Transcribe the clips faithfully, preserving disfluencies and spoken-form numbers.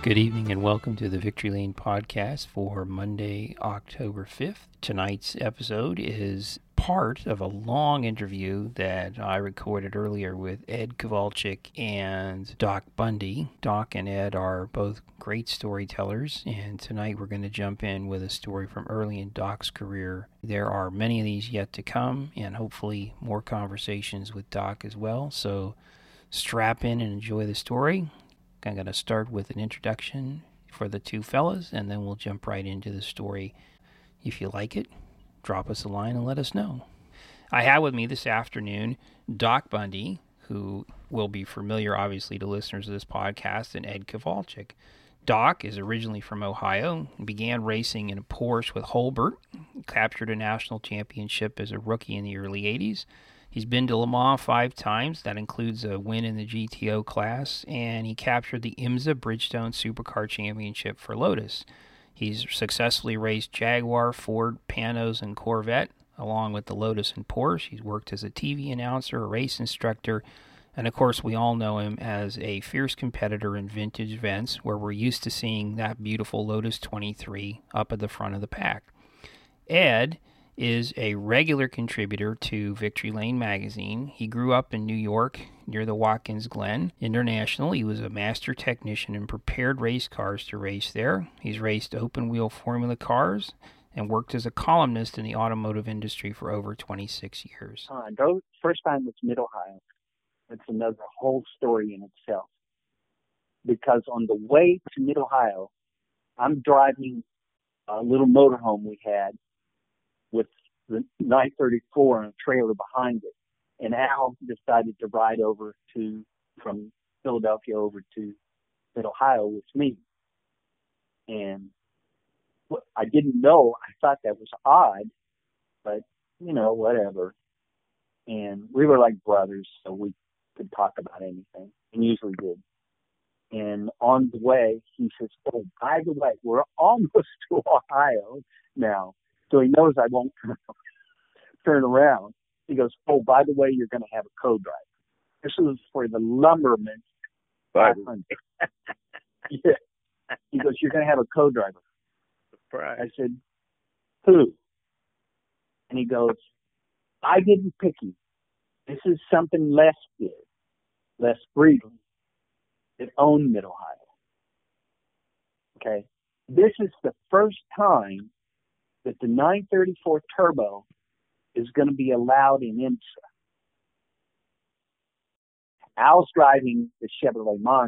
Good evening and welcome to the Victory Lane podcast for Monday, October fifth. Tonight's episode is part of a long interview that I recorded earlier with Ed Kowalczyk and Doc Bundy. Doc and Ed are both great storytellers, and tonight we're going to jump in with a story from early in Doc's career. There are many of these yet to come, and hopefully more conversations with Doc as well. So strap in and enjoy the story. I'm going to start with an introduction for the two fellas, and then we'll jump right into the story. If you like it, drop us a line and let us know. I have with me this afternoon Doc Bundy, who will be familiar, obviously, to listeners of this podcast, and Ed Kowalczyk. Doc is originally from Ohio, began racing in a Porsche with Holbert, captured a national championship as a rookie in the early eighties. He's been to Le Mans five times. That includes a win in the G T O class, and he captured the IMSA Bridgestone Supercar Championship for Lotus. He's successfully raced Jaguar, Ford, Panos, and Corvette, along with the Lotus and Porsche. He's worked as a T V announcer, a race instructor, and of course we all know him as a fierce competitor in vintage events, where we're used to seeing that beautiful Lotus twenty-three up at the front of the pack. Ed is a regular contributor to Victory Lane magazine. He grew up in New York near the Watkins Glen International. He was a master technician and prepared race cars to race there. He's raced open-wheel formula cars and worked as a columnist in the automotive industry for over twenty-six years. Uh, go, first time was Mid-Ohio. It's another whole story in itself. Because on the way to Mid-Ohio, I'm driving a little motorhome we had with the nine thirty-four and a trailer behind it. And Al decided to ride over to, from Philadelphia over to Mid-Ohio with me. And I didn't know, I thought that was odd, but, you know, whatever. And we were like brothers, so we could talk about anything, and usually did. And on the way, he says, oh, by the way, we're almost to Ohio now. So he knows I won't turn around. He goes, oh, by the way, you're going to have a co-driver. This was for the Lumberman five hundred. Yeah. He goes, you're going to have a co-driver. Right. I said, who? And he goes, I didn't pick you. This is something Les did. Les Breedley that owned Mid-Ohio. Okay. This is the first time that the nine thirty-four Turbo is going to be allowed in IMSA. Al's driving the Chevrolet Monza,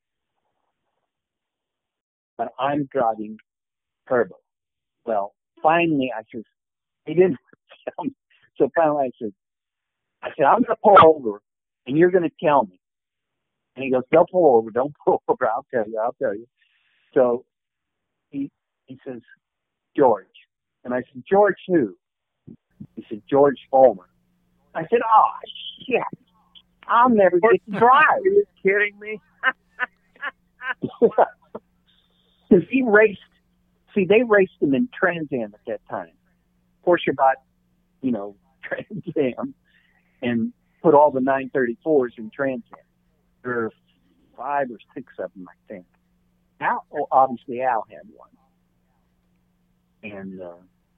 but I'm driving Turbo. Well, finally, I said, he didn't tell me. So finally I said, I said, I'm going to pull over, and you're going to tell me. And he goes, don't pull over, don't pull over, I'll tell you, I'll tell you. So he he says, George. And I said, George who? He said, George Foreman. I said, oh, shit. I'll never get to drive. Are you kidding me? Because he raced, see, they raced him in Trans Am at that time. Porsche bought, you know, Trans Am and put all the nine thirty-fours in Trans Am. There were five or six of them, I think. Al, well, obviously Al had one. And uh,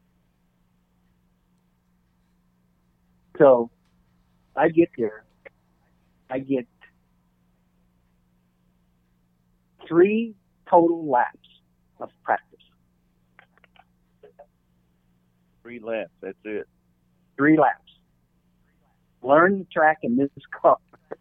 so I get there. I get three total laps of practice. Three laps, that's it. Three laps. Learn the track in this car.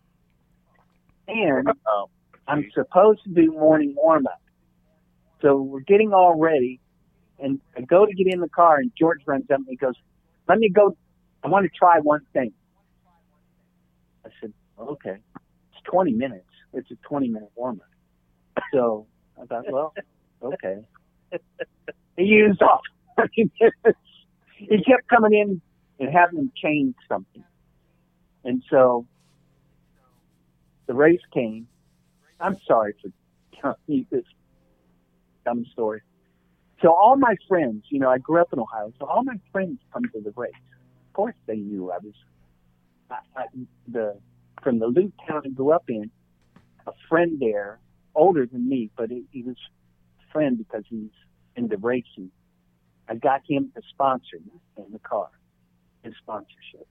And Oh, I'm supposed to do morning warm-up. So we're getting all ready. And I go to get in the car, and George runs up and he goes, let me go. I want to try one thing. I said, okay. It's twenty minutes. It's a twenty-minute warm-up. So I thought, well, okay. He used off twenty minutes. He kept coming in and having him change something. And so the race came. I'm sorry for telling you this dumb story. So all my friends, you know, I grew up in Ohio, so all my friends come to the race. Of course they knew I was I, I, the from the little town I grew up in. A friend there older than me, but he, he was a friend because he's into racing. I got him to sponsor me in the car, his sponsorship.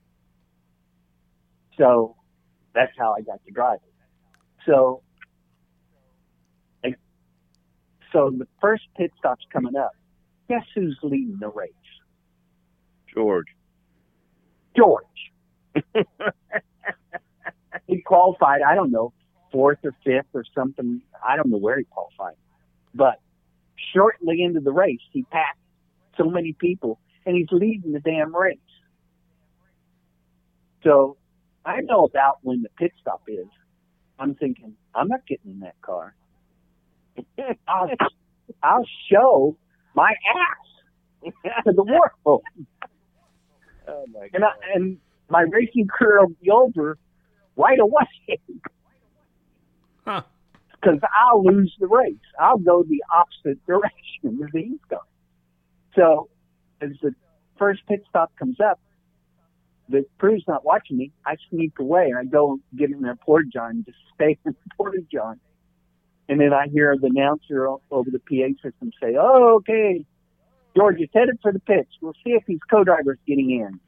So that's how I got to drive it. So, I, so the first pit stop's coming up. Guess who's leading the race? George. George. He qualified, I don't know, fourth or fifth or something. I don't know where he qualified. But shortly into the race, he passed so many people, and he's leading the damn race. So I know about when the pit stop is. I'm thinking, I'm not getting in that car. I'll, I'll show my ass to the world. Oh my God. And, I, and my racing career will be over right away. Huh. Because I'll lose the race. I'll go the opposite direction as he's going. So as the first pit stop comes up, the crew's not watching me. I sneak away and I go get in their porta-john and just stay in the porta-john. And then I hear the announcer over the P A system say, "Oh, okay, George is headed for the pits. We'll see if his co-driver's getting in."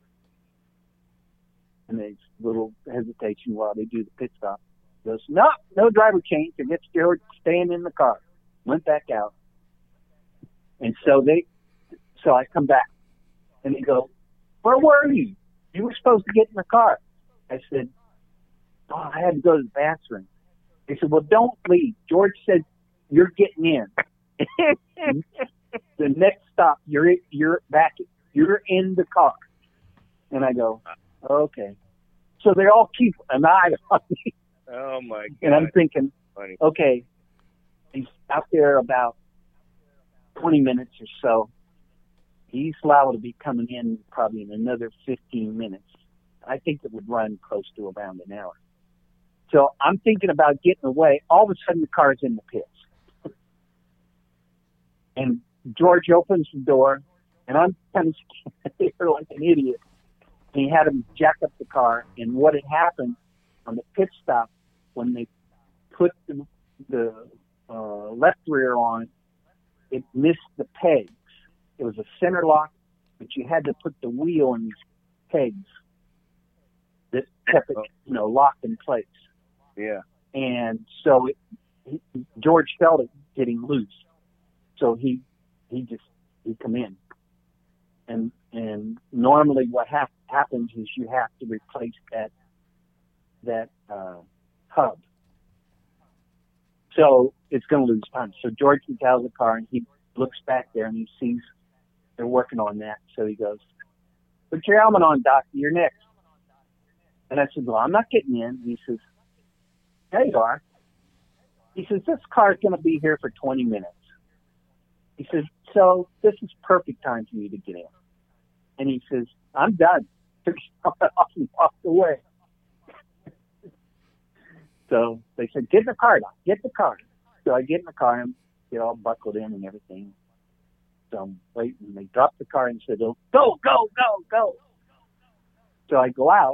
And there's a little hesitation while they do the pit stop. He goes, "No, no driver change. I guess George staying in the car." Went back out. And so they, so I come back and they go, "Where were you? You were supposed to get in the car." I said, "Oh, I had to go to the bathroom." They said, "Well, don't leave. George said you're getting in." The next stop, you're you're back. You're in the car. And I go, "Okay." So they all keep an eye on me. Oh my God. And I'm thinking, Funny. okay, he's out there about twenty minutes or so. He's liable to be coming in probably in another fifteen minutes. I think it would run close to around an hour. So I'm thinking about getting away. All of a sudden, the car's in the pits. And George opens the door, and I'm kind of scared like an idiot. And he had him jack up the car. And what had happened on the pit stop, when they put the, the uh, left rear on, it missed the pegs. It was a center lock, but you had to put the wheel in these pegs that kept it, you know, locked in place. Yeah. And so it, he, George felt it getting loose. So he he just he come in. And and normally what ha- happens is you have to replace that that uh, hub. So it's going to lose time. So George gets out of the car and he looks back there and he sees they're working on that. So he goes, "Put your helmet on, Doc. You're next." And I said, "Well, I'm not getting in." And he says, "There you are." He says, "This car's going to be here for twenty minutes. He says, "So this is perfect time for you to get in." And he says, "I'm done." Took his helmet off and walked away. So they said, "Get in the car, Doc. Get in the car." So I get in the car and get all buckled in and everything. So I'm waiting. And they dropped the car and said, "Oh, go, go, go, go." So I go out,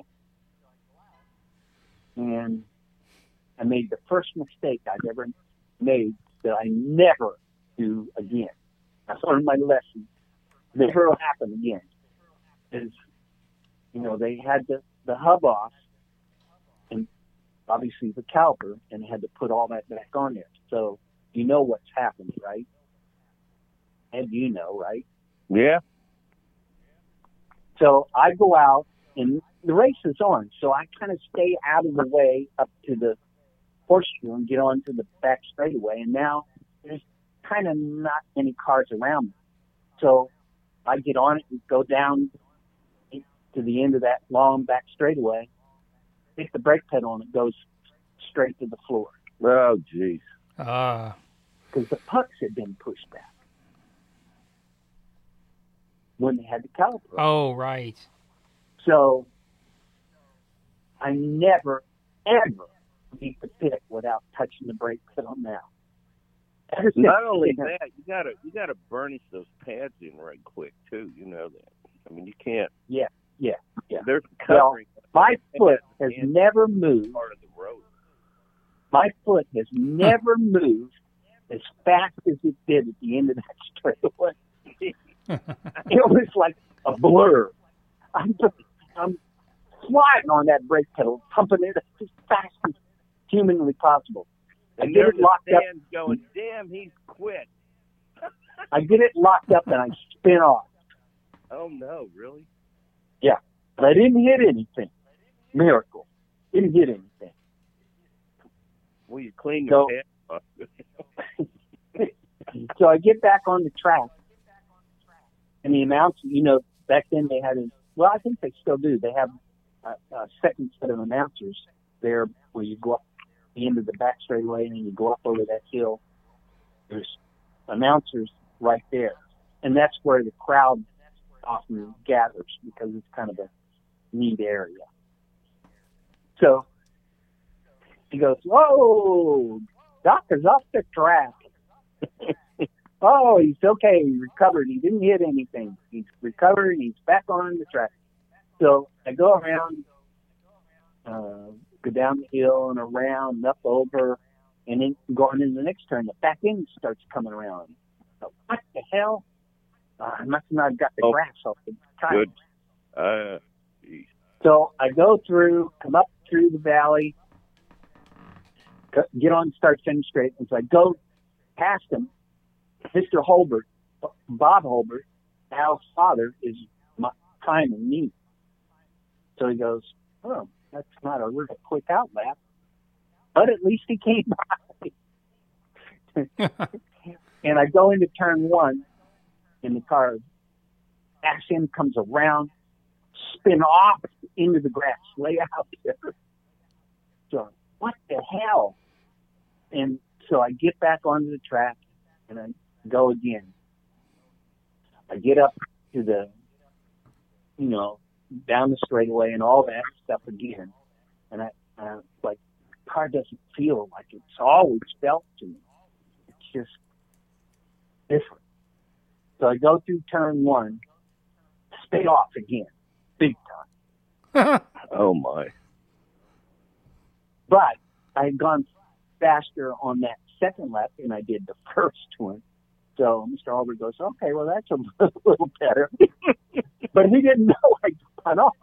and I made the first mistake I've ever made that I never do again. That's one of my lessons. Never will happen again. Is, you know, they had the, the hub off and obviously the caliper, and had to put all that back on there. So you know what's happened, right? And you know, right? Yeah. So I go out, and the race is on. So I kind of stay out of the way up to the horseshoe and get onto the back straightaway. And now there's kind of not many cars around me. So I get on it and go down to the end of that long back straightaway, hit the brake pedal, and it goes straight to the floor. Oh, jeez. Ah. Because the pucks had been pushed back when they had the caliper. Oh, right. So I never, ever leave the pit without touching the brake pedal now. Ever since, Not only that, you gotta you gotta burnish those pads in right quick too. You know that. I mean, you can't. Yeah, yeah, yeah. There's Well, covering. my foot has never moved. Part of the road. My foot has never moved as fast as it did at the end of that straightaway. It was like a blur. I'm, I'm flying on that brake pedal, pumping it as fast as humanly possible. I And get there it the locked up. stands going, damn, he's quit. I get it locked up and I spin off. Oh, no, really? Yeah. But I didn't hit anything. Miracle. Didn't hit anything. Well, you clean your So- pants up. So I get back on the track, and the announcer, you know, back then they had, a, well, I think they still do. They have a, a second set of announcers there where you go up the end of the back straightaway and you go up over that hill. There's announcers right there. And that's where the crowd often gathers because it's kind of a neat area. So he goes, whoa, Doctor's off the track. Oh, he's okay. He recovered. He didn't hit anything. He's recovered. He's back on the track. So I go around, uh, go down the hill and around, up over, and then going into the next turn, the back end starts coming around. So, what the hell? Uh, I must not have got the Oh, grass off the tire. Good. Uh, geez. So I go through, come up through the valley, go- get on start finish straight. As I go past him, Mister Holbert, Bob Holbert, Al's father, is my timing me. So he goes, oh, that's not a real quick out lap. But at least he came by. And I go into turn one, and the car, ass end comes around, spin off into the grass, lay out there. So, what the hell? And so I get back onto the track, and I go again. I get up to the, you know, down the straightaway and all that stuff again. And I, uh, like, the car doesn't feel like it's always felt to me. It's just different. So I go through turn one, spin off again, big time. Oh, my. But I had gone faster on that second lap than I did the first one. So Mister Albert goes, okay, well, that's a little better. But he didn't know I spun off.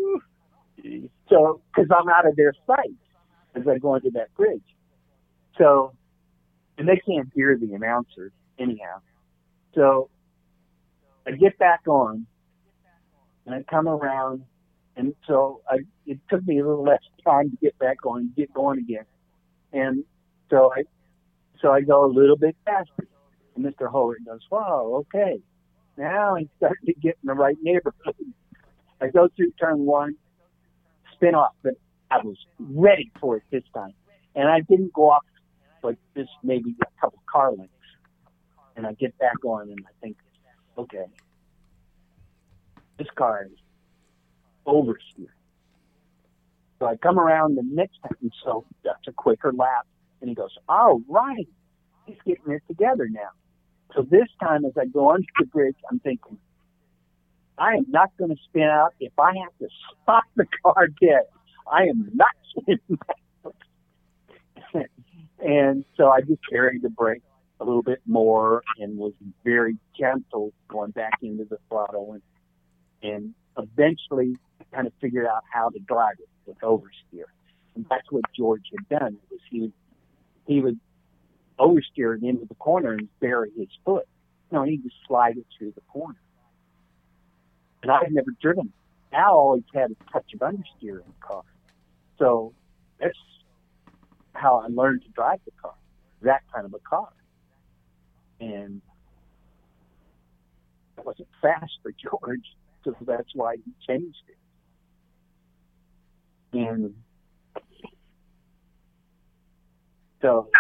So, because I'm out of their sight as I go into that bridge. So, and they can't hear the announcer anyhow. So I get back on, and I come around, and so I, it took me a little less time to get back on, get going again. And so I, so I go a little bit faster. And Mister Howard goes, wow, okay. Now I'm starting to get in the right neighborhood. I go through turn one, spin off, but I was ready for it this time. And I didn't go off like this, maybe a couple car lengths. And I get back on, and I think, okay, this car is oversteer. So I come around the next time, and so that's a quicker lap. And he goes, all right, he's getting it together now. So this time, as I go onto the bridge, I'm thinking, I am not going to spin out. If I have to stop the car dead, I am not spinning back. And so I just carried the brake a little bit more and was very gentle going back into the throttle, and and eventually kind of figured out how to drive it with oversteer. And that's what George had done. Was he would he would oversteer it into the corner and bury his foot. No, he just slide it through the corner. And I had never driven. Al always had a touch of understeer in the car. So that's how I learned to drive the car, that kind of a car. And it wasn't fast for George, so that's why he changed it. And so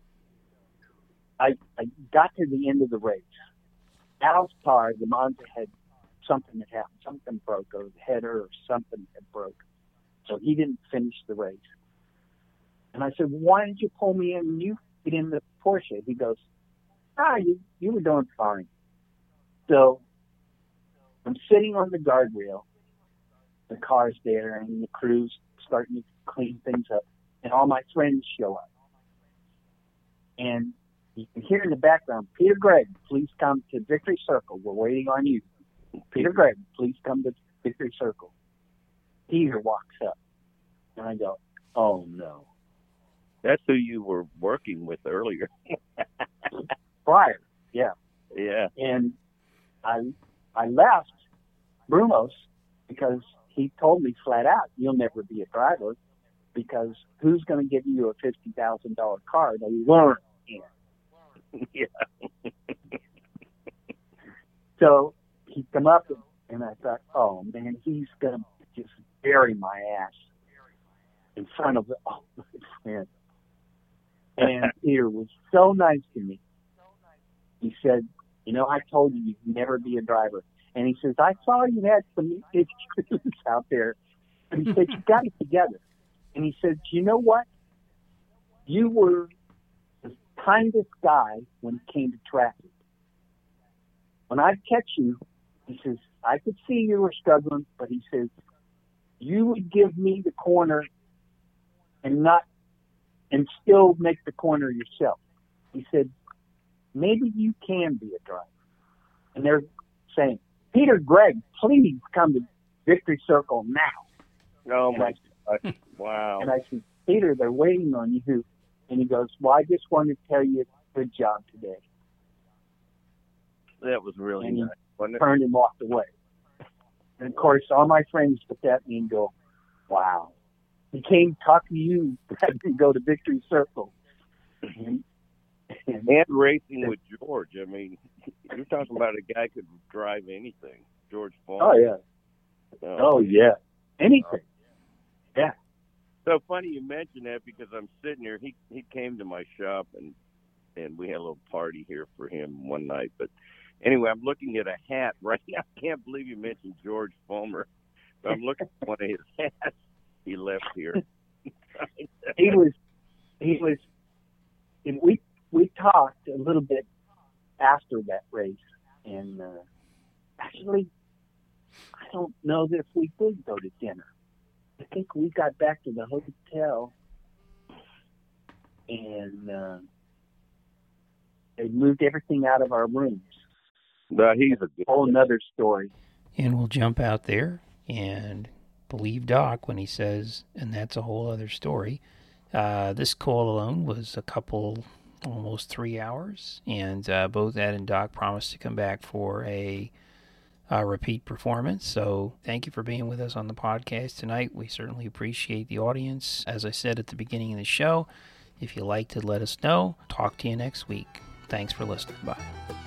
I, I got to the end of the race. Al's car, the Monza, had something that happened. Something broke, or the header or something had broke. So he didn't finish the race. And I said, why didn't you pull me in and you get in the Porsche? He goes, ah, you, you were doing fine. So I'm sitting on the guardrail. The car's there, and the crew's starting to clean things up. And all my friends show up. And you can hear in the background, Peter Gregg, please come to Victory Circle. We're waiting on you. Peter Gregg, please come to Victory Circle. Peter walks up. And I go, oh, no. That's who you were working with earlier. Prior, yeah. Yeah. And I I left Brumos because he told me flat out, you'll never be a driver because who's going to give you a fifty thousand dollars car to learn in? Yeah. So he come up and, and I thought, oh, man, he's going to just bury my ass in front of all my friends. And Peter was so nice to me. He said, you know, I told you you'd never be a driver. And he says, I saw you had some issues out there. And he said, you got it together. And he said, you know what? You were the kindest guy when it came to traffic. When I'd catch you, he says, I could see you were struggling, but he says, you would give me the corner and not, and still make the corner yourself. He said, maybe you can be a driver. And they're saying, Peter Gregg, please come to Victory Circle now. Oh, and my I, God. Wow. And I said, Peter, they're waiting on you. And he goes, well, I just wanted to tell you good job today. That was really and nice, wasn't it? Turned and walked away. And, of course, all my friends looked at me and go, wow. He came talk to you, had to go to Victory Circle. And, And racing with George. I mean, you're talking about a guy who could drive anything. George Foreman. Oh, yeah. Oh, Oh, yeah. Anything. Yeah. So funny you mention that because I'm sitting here. He he came to my shop and and we had a little party here for him one night. But anyway, I'm looking at a hat right now. I can't believe you mentioned George Foreman. But I'm looking at one of his hats he left here. he was, he was, and we, we talked a little bit after that race. And uh, actually, I don't know that if we did go to dinner. I think we got back to the hotel and uh, they moved everything out of our rooms. But he's a good whole nother story. And we'll jump out there and believe Doc when he says, and that's a whole other story. Uh, this call alone was a couple, almost three hours, and uh, both Ed and Doc promised to come back for a Uh, repeat performance. So thank you for being with us on the podcast tonight. We certainly appreciate the audience. As I said at the beginning of the show, if you liked it, let us know. Talk to you next week. Thanks for listening. Bye.